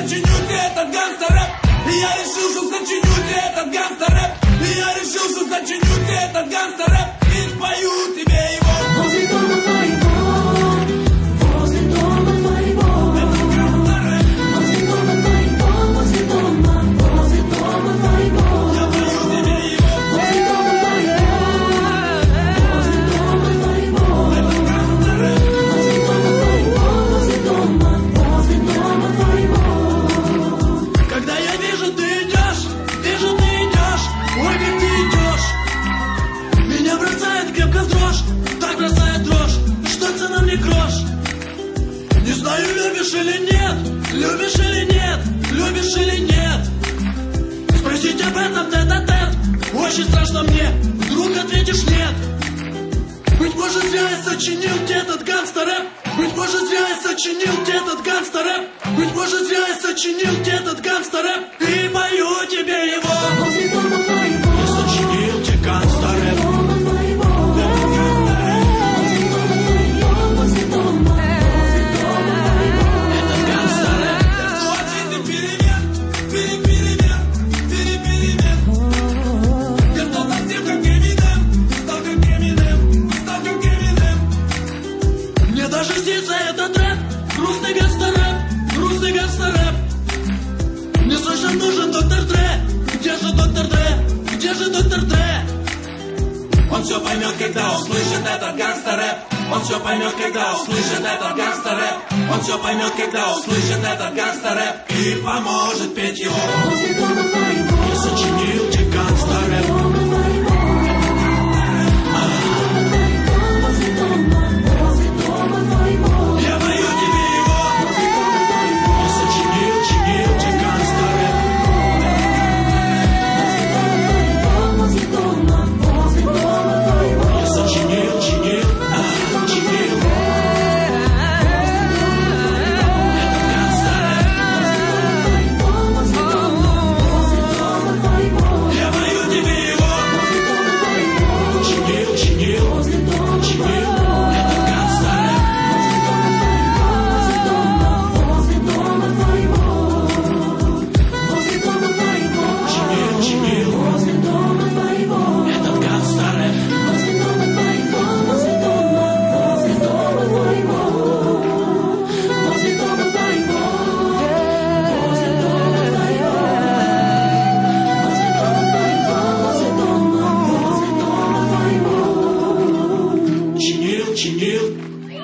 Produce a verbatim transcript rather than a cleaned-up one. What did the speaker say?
сочиню тебе этот гангстер-рэп. И я решил, что сочиню тебе этот гангстер-рэп. И я решил, что сочиню тебе этот гангстер-рэп. И спою тебе его. Возле дома твоего, возле дома твоего. Это гангстер-рэп. Возле дома твоего, возле дома, возле дома твоего. Я пою тебе его. Возле дома твоего, возле дома твоего. Это гангстер-рэп. Возле дома твоего, возле дома, возле дома твоего. Когда я вижу, ты идешь, вижу, ты идешь, ой, как ты идешь. Меня бросает крепко в дрожь, так бросает дрожь, что цена мне грош. Не знаю, любишь или нет, любишь или нет, любишь или нет. Спросить об этом тет-а-тет, очень страшно мне, вдруг ответишь нет. Быть может, зря я сочинил тебе этот гангстер-рэп. Быть может, зря я сочинил тебе этот гангстер-рэп. Быть может, зря я сочинил тебе этот гангстер-рэп. И пою тебе его. Возле дома твоего, Я сочинил тебе гангстер-рэп. дома твоего. Возле дома твоего, возле дома, возле дома твоего. Это гангстер-рэп. Очень ты перемен, пере-перемен, пере-перемен. Я стал совсем как Эминем, стал как Эминем, стал как Эминем. Мне даже снится этот рэп, грустный гангстер-рэп, грустный гангстер-рэп. Мне срочно нужен доктор Дре. Где же доктор Дре? Где же доктор Дре? Он все поймет, когда услышит этот гангстер-рэп. Он все поймет, когда услышит этот гангстер-рэп. Он все поймет, когда услышит этот гангстер-рэп. И поможет петь его. Возле дома твоего, Я сочинил тебе